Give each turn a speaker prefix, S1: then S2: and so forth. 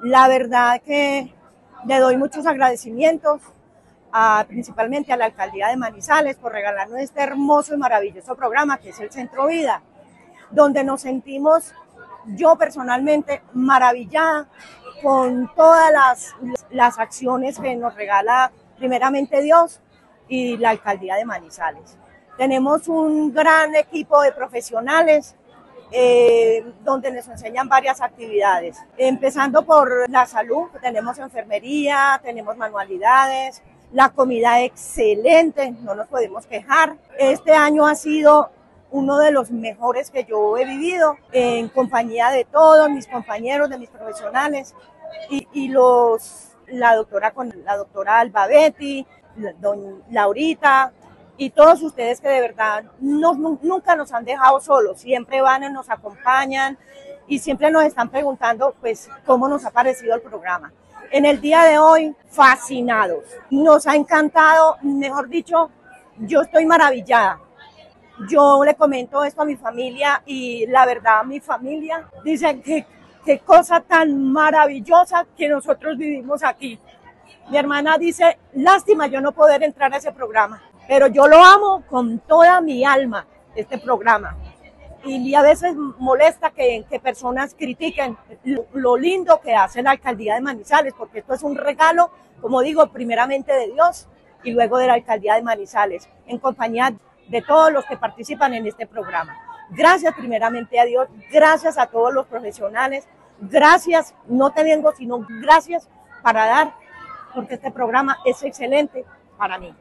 S1: La verdad que le doy muchos agradecimientos principalmente a la Alcaldía de Manizales por regalarnos este hermoso y maravilloso programa que es el Centro Vida, donde nos sentimos, yo personalmente, maravillada con todas las acciones que nos regala primeramente Dios y la Alcaldía de Manizales. Tenemos un gran equipo de profesionales donde nos enseñan varias actividades, empezando por la salud. Tenemos enfermería, tenemos manualidades, la comida excelente, no nos podemos quejar. Este año ha sido uno de los mejores que yo he vivido, en compañía de todos mis compañeros, de mis profesionales y la doctora Alba Betty, doña Laurita, y todos ustedes que de verdad nunca nos han dejado solos, siempre van y nos acompañan y siempre nos están preguntando pues cómo nos ha parecido el programa. En el día de hoy, fascinados, nos ha encantado, mejor dicho, yo estoy maravillada. Yo le comento esto a mi familia y la verdad mi familia dice que qué cosa tan maravillosa que nosotros vivimos aquí. Mi hermana dice, lástima yo no poder entrar a ese programa, pero yo lo amo con toda mi alma, este programa. Y a veces molesta que personas critiquen lo lindo que hace la Alcaldía de Manizales, porque esto es un regalo, como digo, primeramente de Dios y luego de la Alcaldía de Manizales, en compañía de todos los que participan en este programa. Gracias primeramente a Dios, gracias a todos los profesionales, gracias, no tengo sino gracias para dar, porque este programa es excelente para mí.